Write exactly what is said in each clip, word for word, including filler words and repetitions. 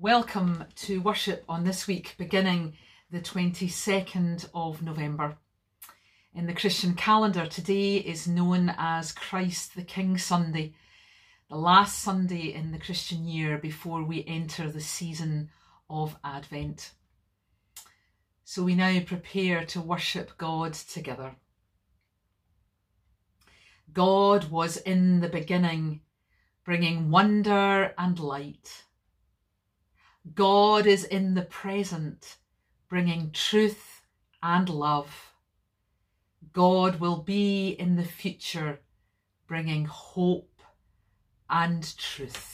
Welcome to worship on this week, beginning the twenty-second of November. In the Christian calendar, today is known as Christ the King Sunday, the last Sunday in the Christian year before we enter the season of Advent. So we now prepare to worship God together. God was in the beginning, bringing wonder and light. God is in the present, bringing truth and love. God will be in the future, bringing hope and truth.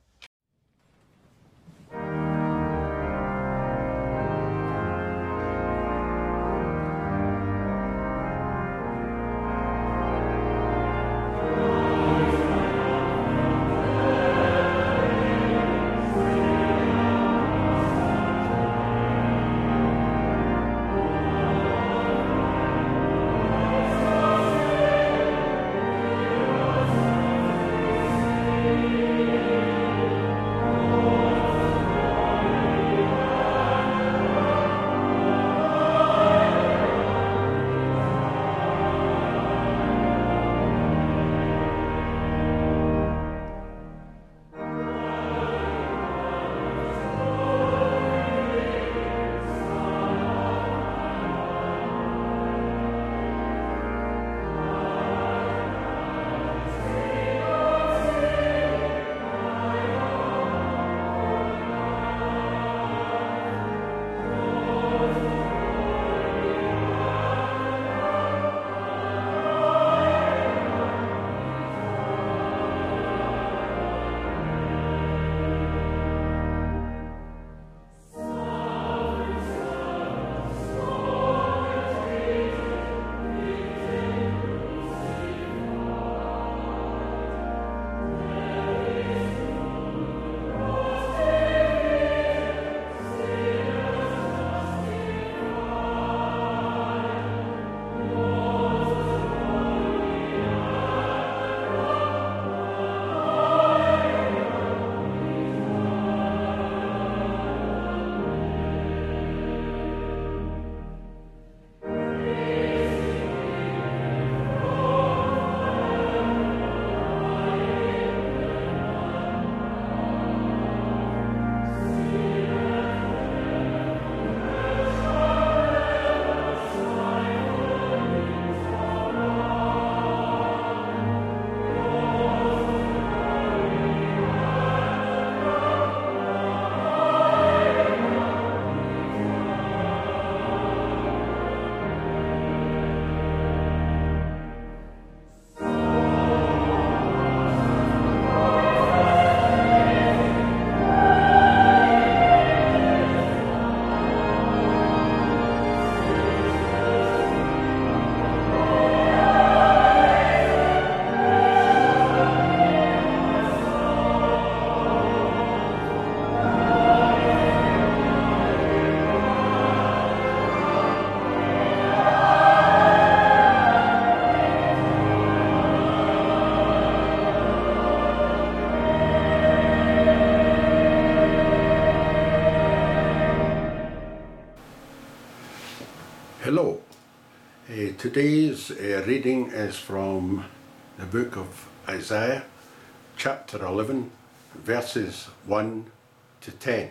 Hello, uh, today's uh, reading is from the book of Isaiah, chapter eleven, verses one to ten.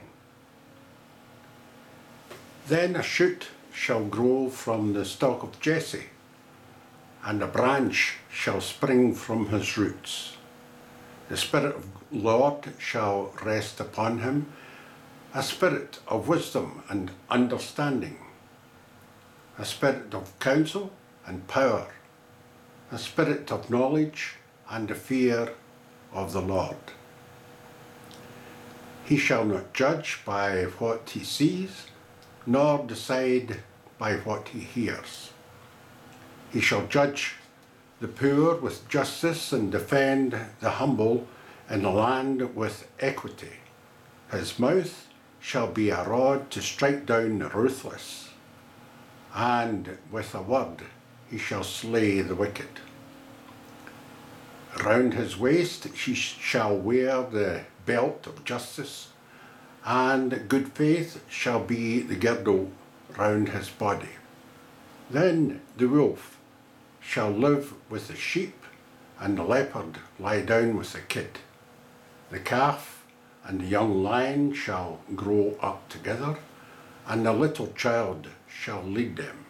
Then a shoot shall grow from the stalk of Jesse, and a branch shall spring from his roots. The Spirit of the Lord shall rest upon him, a spirit of wisdom and understanding, a spirit of counsel and power, a spirit of knowledge and the fear of the Lord. He shall not judge by what he sees, nor decide by what he hears. He shall judge the poor with justice and defend the humble in the land with equity. His mouth shall be a rod to strike down the ruthless, and with a word he shall slay the wicked. Around his waist he shall wear the belt of justice, and good faith shall be the girdle round his body. Then the wolf shall live with the sheep, and the leopard lie down with the kid. The calf and the young lion shall grow up together, and the little child shall lead them.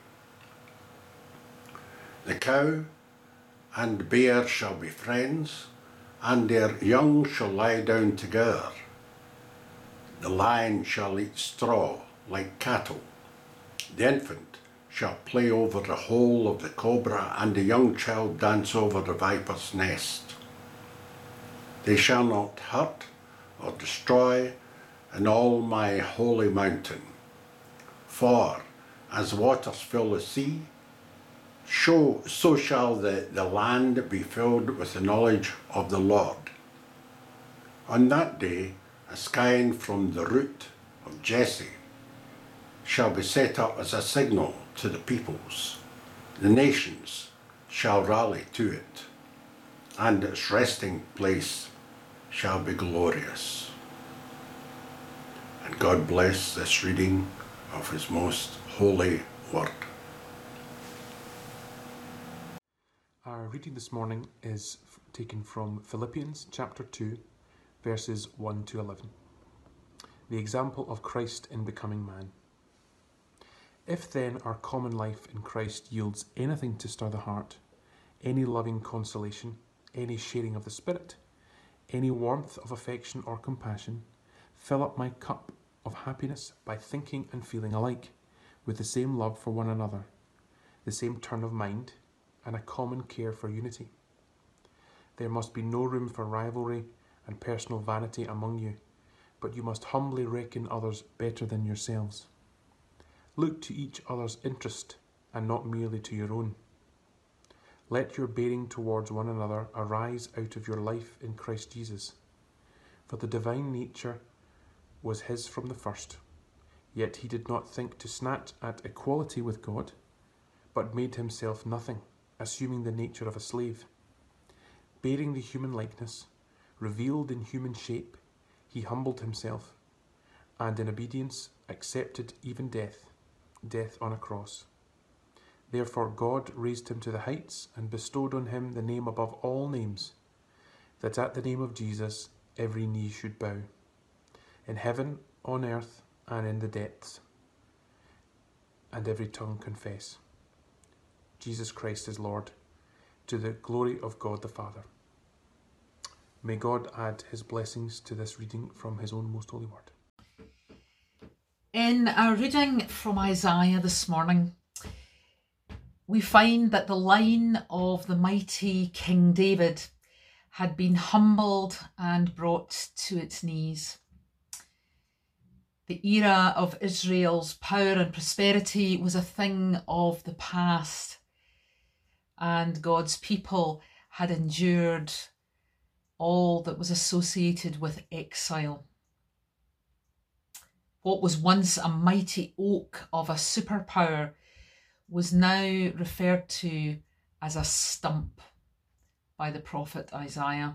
The cow and the bear shall be friends, and their young shall lie down together. The lion shall eat straw like cattle. The infant shall play over the hole of the cobra, and the young child dance over the viper's nest. They shall not hurt or destroy in all my holy mountain. For as waters fill the sea, so, so shall the, the land be filled with the knowledge of the Lord. On that day, a scion from the root of Jesse shall be set up as a signal to the peoples. The nations shall rally to it, and its resting place shall be glorious. And God bless this reading of his most holy word. Our reading this morning is taken from Philippians chapter two, verses one to eleven. The example of Christ in becoming man. If then our common life in Christ yields anything to stir the heart, any loving consolation, any sharing of the Spirit, any warmth of affection or compassion, fill up my cup of happiness by thinking and feeling alike, with the same love for one another, the same turn of mind, and a common care for unity. There must be no room for rivalry and personal vanity among you, but you must humbly reckon others better than yourselves. Look to each other's interest and not merely to your own. Let your bearing towards one another arise out of your life in Christ Jesus. For the divine nature was his from the first, yet he did not think to snatch at equality with God, but made himself nothing, assuming the nature of a slave. Bearing the human likeness, revealed in human shape, he humbled himself, and in obedience accepted even death, death on a cross. Therefore God raised him to the heights and bestowed on him the name above all names, that at the name of Jesus every knee should bow, in heaven, on earth, and in the depths, and every tongue confess Jesus Christ is Lord, to the glory of God the Father. May God add his blessings to this reading from his own most holy word. In our reading from Isaiah this morning, we find that the line of the mighty King David had been humbled and brought to its knees. The era of Israel's power and prosperity was a thing of the past, and God's people had endured all that was associated with exile. What was once a mighty oak of a superpower was now referred to as a stump by the prophet Isaiah.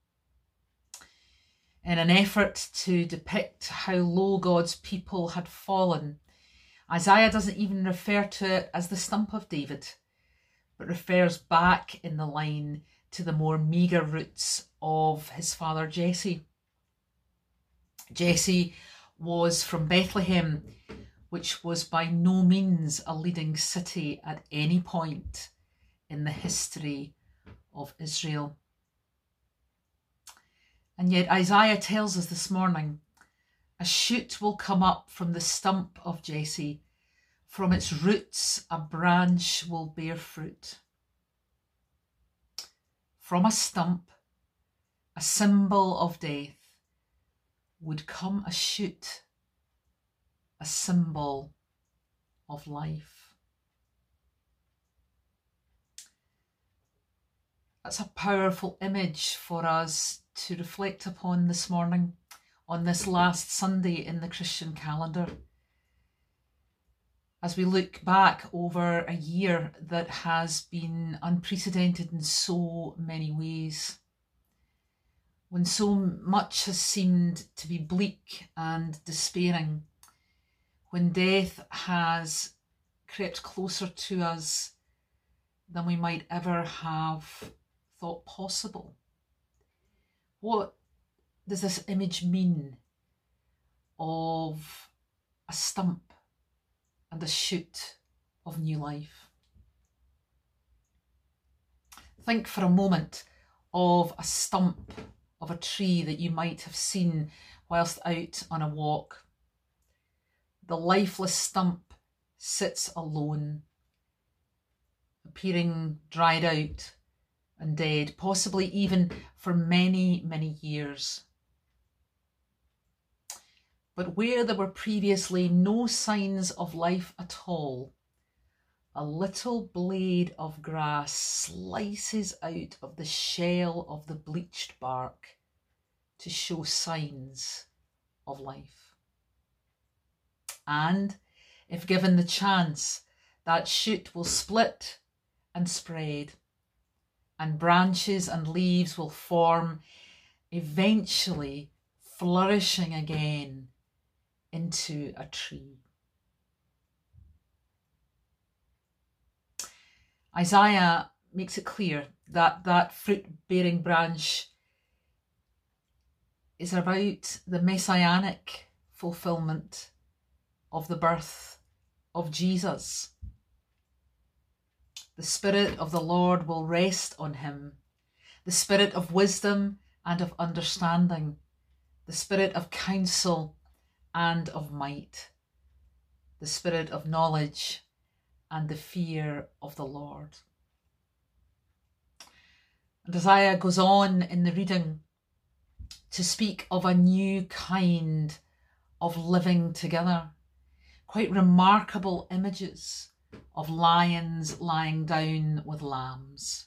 In an effort to depict how low God's people had fallen, Isaiah doesn't even refer to it as the stump of David, but refers back in the line to the more meagre roots of his father Jesse. Jesse was from Bethlehem, which was by no means a leading city at any point in the history of Israel. And yet Isaiah tells us this morning, a shoot will come up from the stump of Jesse. From its roots, a branch will bear fruit. From a stump, a symbol of death, would come a shoot, a symbol of life. That's a powerful image for us to reflect upon this morning, on this last Sunday in the Christian calendar, as we look back over a year that has been unprecedented in so many ways. when so much has seemed to be bleak and despairing, when death has crept closer to us than we might ever have thought possible. What does this image mean of a stump and a shoot of new life? Think for a moment of a stump of a tree that you might have seen whilst out on a walk. The lifeless stump sits alone, appearing dried out and dead, possibly even for many, many years. But where there were previously no signs of life at all, a little blade of grass slices out of the shell of the bleached bark to show signs of life. And if given the chance, that shoot will split and spread, and branches and leaves will form, eventually flourishing again into a tree. Isaiah makes it clear that that fruit-bearing branch is about the messianic fulfillment of the birth of Jesus. The Spirit of the Lord will rest on him, the Spirit of wisdom and of understanding, the Spirit of counsel and of might, the Spirit of knowledge and the fear of the Lord. And Isaiah goes on in the reading to speak of a new kind of living together. Quite remarkable images of lions lying down with lambs.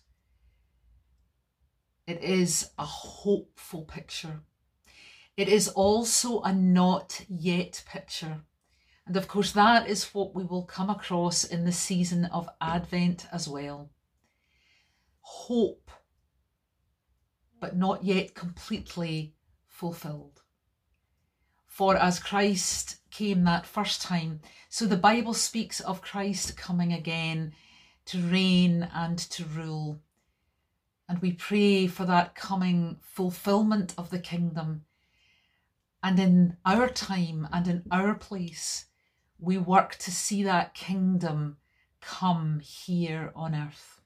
It is a hopeful picture. It is also a not yet picture. And of course, that is what we will come across in the season of Advent as well. Hope, but not yet completely fulfilled. For as Christ came that first time, so the Bible speaks of Christ coming again to reign and to rule. And we pray for that coming fulfillment of the kingdom. And in our time and in our place, we work to see that kingdom come here on earth.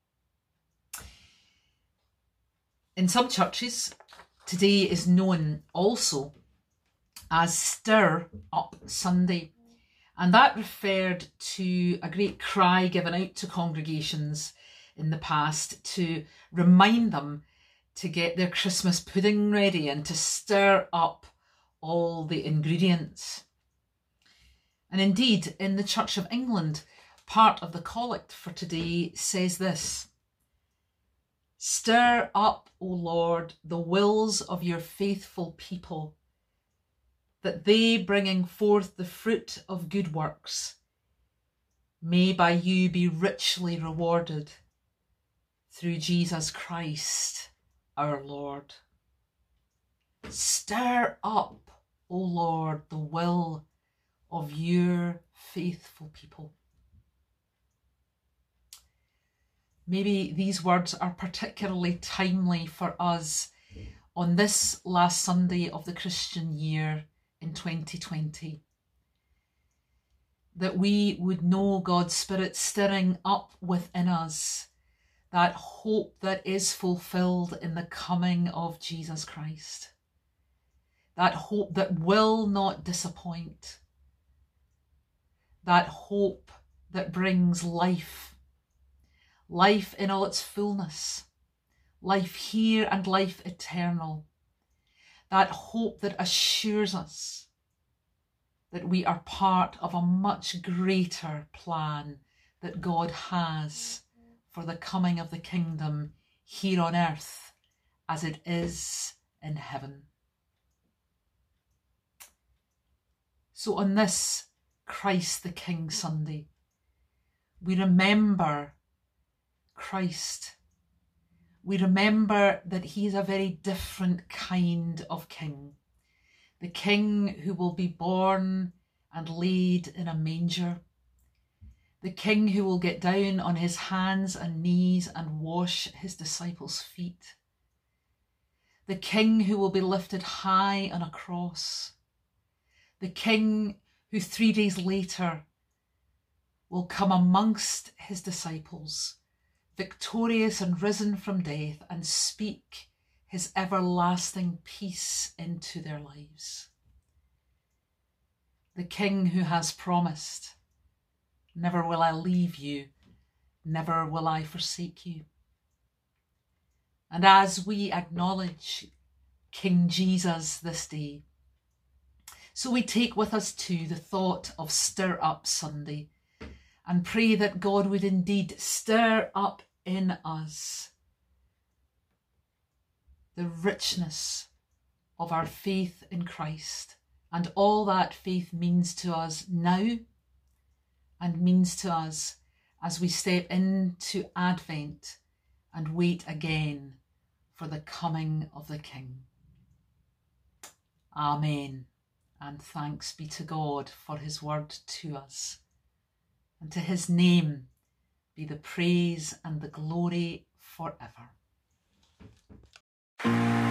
In some churches, today is known also as Stir Up Sunday. And that referred to a great cry given out to congregations in the past to remind them to get their Christmas pudding ready and to stir up all the ingredients. And indeed, in the Church of England, part of the collect for today says this: Stir up, O Lord, the wills of your faithful people, that they, bringing forth the fruit of good works, may by you be richly rewarded through Jesus Christ our Lord. Stir up, O Lord, the will of your faithful people. Maybe these words are particularly timely for us on this last Sunday of the Christian year in twenty twenty. That we would know God's Spirit stirring up within us that hope that is fulfilled in the coming of Jesus Christ. That hope that will not disappoint. That hope that brings life. Life in all its fullness. Life here and life eternal. That hope that assures us that we are part of a much greater plan that God has for the coming of the kingdom here on earth as it is in heaven. So on this Christ the King Sunday, we remember Christ. we remember that he is a very different kind of king. The king who will be born and laid in a manger. The king who will get down on his hands and knees and wash his disciples' feet. The king who will be lifted high on a cross. The king who three days later will come amongst his disciples, victorious and risen from death, and speak his everlasting peace into their lives. The king who has promised, never will I leave you, never will I forsake you. And as we acknowledge King Jesus this day, so we take with us too the thought of Stir Up Sunday, and pray that God would indeed stir up in us the richness of our faith in Christ and all that faith means to us now and means to us as we step into Advent and wait again for the coming of the King. Amen. And thanks be to God for his word to us. And to his name be the praise and the glory forever.